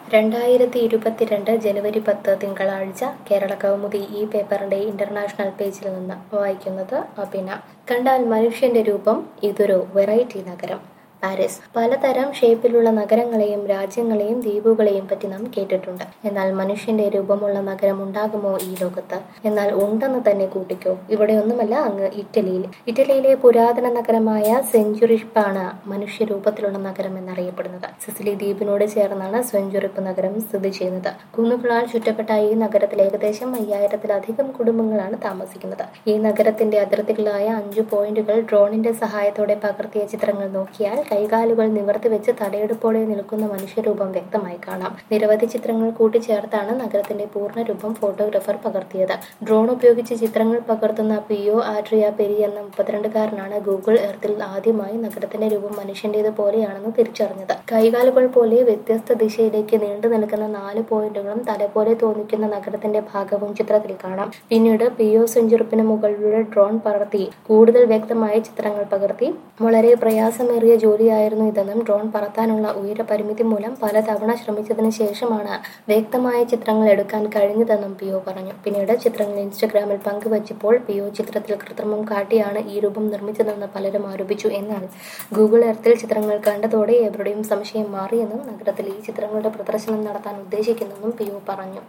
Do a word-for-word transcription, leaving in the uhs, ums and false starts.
രണ്ടായിരത്തി ഇരുപത്തിരണ്ട് ജനുവരി പത്ത് തിങ്കളാഴ്ച കേരള കൗമുദി ഈ പേപ്പറിന്റെ ഇന്റർനാഷണൽ പേജിൽ നിന്ന് വായിക്കുന്നത് അഭിന. കണ്ടാൽ മനുഷ്യന്റെ രൂപം, ഇതൊരു വെറൈറ്റി നഗരം. പാരീസ്. പലതരം ഷേപ്പിലുള്ള നഗരങ്ങളെയും രാജ്യങ്ങളെയും ദ്വീപുകളെയും പറ്റി നാം കേട്ടിട്ടുണ്ട്. എന്നാൽ മനുഷ്യന്റെ രൂപമുള്ള നഗരം ഉണ്ടാകുമോ ഈ ലോകത്ത്? എന്നാൽ ഉണ്ടെന്ന് തന്നെ കൂട്ടിക്കോ. ഇവിടെയൊന്നുമല്ല, അങ്ങ് ഇറ്റലിയിൽ. ഇറ്റലിയിലെ പുരാതന നഗരമായ സെഞ്ചുറിപ്പാണ് മനുഷ്യരൂപത്തിലുള്ള നഗരം എന്നറിയപ്പെടുന്നത്. സിസിലി ദ്വീപിനോട് ചേർന്നാണ് സെഞ്ചുറിപ്പ് നഗരം സ്ഥിതി ചെയ്യുന്നത്. കുന്നുകളാൽ ചുറ്റപ്പെട്ട ഈ നഗരത്തിൽ ഏകദേശം അയ്യായിരത്തിലധികം കുടുംബങ്ങളാണ് താമസിക്കുന്നത്. ഈ നഗരത്തിന്റെ അതിർത്തികളായ അഞ്ചു പോയിന്റുകൾ ഡ്രോണിന്റെ സഹായത്തോടെ പകർത്തിയ ചിത്രങ്ങൾ നോക്കിയാൽ കൈകാലുകൾ നിവർത്തി വെച്ച് തലയെടുപ്പോടെ നിൽക്കുന്ന മനുഷ്യരൂപം വ്യക്തമായി കാണാം. നിരവധി ചിത്രങ്ങൾ കൂട്ടിച്ചേർത്താണ് നഗരത്തിന്റെ പൂർണ്ണരൂപം ഫോട്ടോഗ്രാഫർ പകർത്തിയത്. ഡ്രോൺ ഉപയോഗിച്ച് ചിത്രങ്ങൾ പകർത്തുന്ന പിയോ ആഡ്രിയ പെരി എന്ന മുപ്പത്തിരണ്ടുകാരനാണ് ഗൂഗിൾ എർത്തിൽ ആദ്യമായി നഗരത്തിന്റെ രൂപം മനുഷ്യന്റേത് പോലെയാണെന്ന് തിരിച്ചറിഞ്ഞത്. കൈകാലുകൾ പോലെ വ്യത്യസ്ത ദിശയിലേക്ക് നീണ്ടു നിൽക്കുന്ന നാല് പോയിന്റുകളും തല പോലെ തോന്നിക്കുന്ന നഗരത്തിന്റെ ഭാഗവും ചിത്രത്തിൽ കാണാം. പിന്നീട് പിയോ സെഞ്ചുറിപ്പിന് മുകളിലൂടെ ഡ്രോൺ പറത്തി കൂടുതൽ വ്യക്തമായ ചിത്രങ്ങൾ പകർത്തി. വളരെ പ്രയാസമേറിയ ജോലിയായിരുന്നു ഇതെന്നും ഡ്രോൺ പറത്താനുള്ള ഉയര പരിമിതി മൂലം പലതവണ ശ്രമിച്ചതിന് ശേഷമാണ് വ്യക്തമായ ചിത്രങ്ങൾ എടുക്കാൻ കഴിഞ്ഞതെന്നും പിയോ പറഞ്ഞു. പിന്നീട് ചിത്രങ്ങൾ ഇൻസ്റ്റഗ്രാമിൽ പങ്കുവച്ചപ്പോൾ പിയോ ചിത്രത്തിൽ കൃത്രിമം കാട്ടിയാണ് ഈ രൂപം നിർമ്മിച്ചതെന്ന് പലരും ആരോപിച്ചു. എന്നാൽ ഗൂഗിൾ എർത്തിൽ ചിത്രങ്ങൾ കണ്ടതോടെ എവരുടെയും സംശയം മാറിയെന്നും നഗരത്തിൽ ഈ ചിത്രങ്ങളുടെ പ്രദർശനം നടത്താൻ ഉദ്ദേശിക്കുന്നെന്നും പിയോ പറഞ്ഞു.